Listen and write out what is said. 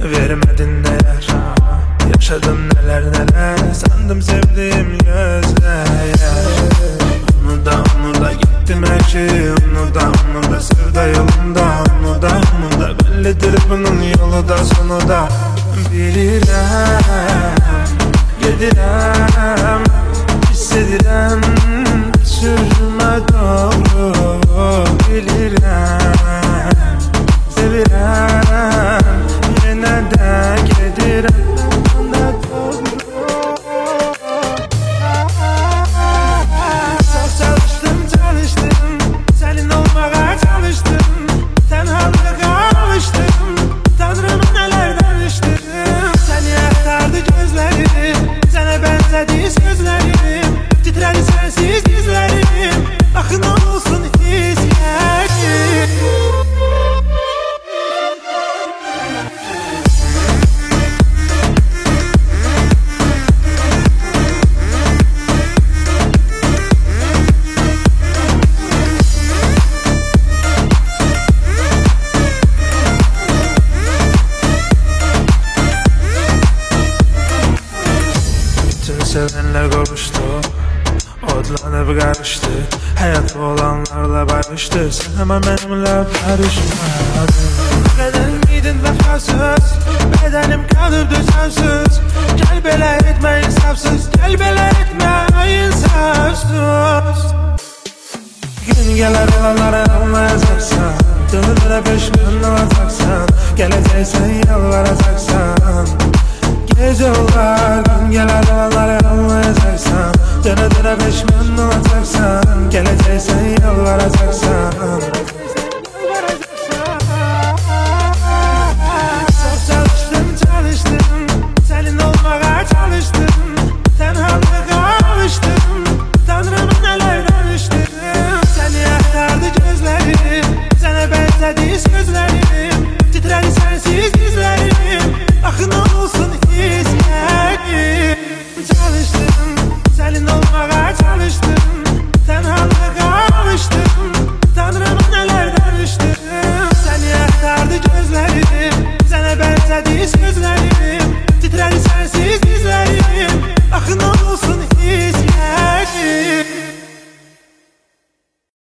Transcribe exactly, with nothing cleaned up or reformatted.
vermedin değer. Yaşadım neler neler, sandım sevdiğim gözler. Onu da onu da gittim her şeyi, onu da onu da sevda yolunda, onu da onu da bellidir bunun yolu da sonu da. Bilirəm, gedirəm, hissedirəm, sürmə doğru. Bilirəm, sevirəm, yenə də gedirəm. Çok çalıştım çalıştım, senin olmaya çalıştım. Tenhalığa alıştım, Tanrım nelerden düştüm. Seni aktardı gözlerim, sana benzedi sözlerim. Titredi sensiz dizlerim, bakın olsun hissiyatım. Sevenler kavuştu, odlanıp karıştı. Hayat olanlarla barıştı, sen ama benimle barışmadın. Neden miydin vefasız, bedenim kalır düzensiz. Gel bela etme insafsız, gel bela etme insafsız. Gün gelir olanları anlayacaksan, dönülere peşman olacaksan, geleceksen yalvaracaksan. Gece olar, gün gelir olanları anlayacaksan, döne döne peşman olacaksan, geleceksen yalvaracaksan.